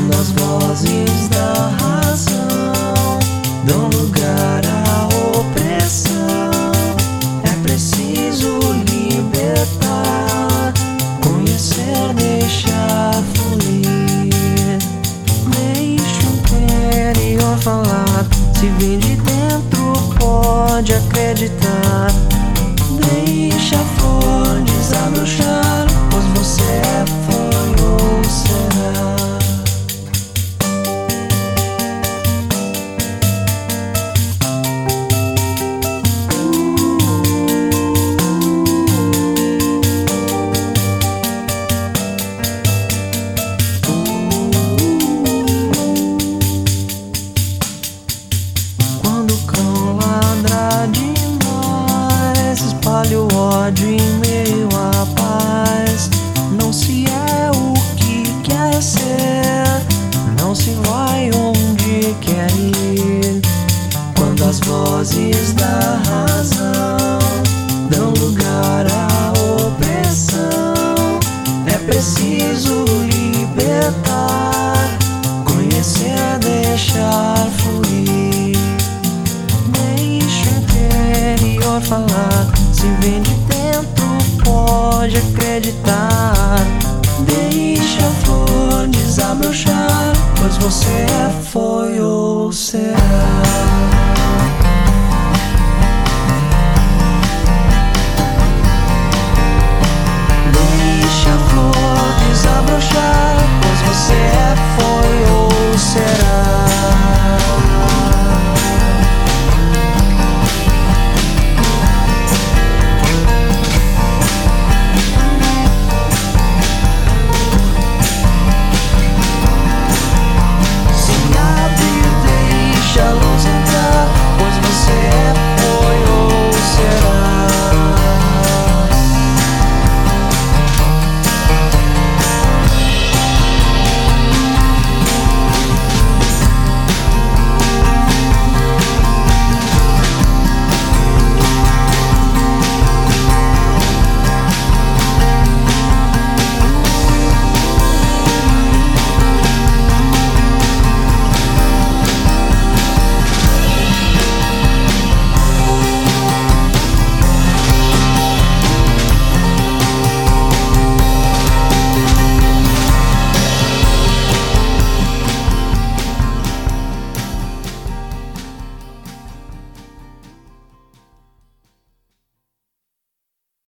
Quando as vozes da razão dão lugar à opressão, é preciso libertar, conhecer, deixar fluir. Deixa o interior falar, se vem de dentro pode acreditar. Deixa a flor desabrochar, pois você foi ou será. Quando o cão ladra demais, espalha o ódio em meio à paz. Não se é o que quer ser, não se vai onde quer ir. Quando as vozes da razão dão lugar à opressão, é preciso libertar, conhecer, deixar fluir. Deixa o interior falar, se vem de dentro pode acreditar. Deixa a flor desabrochar, pois você foi ou será.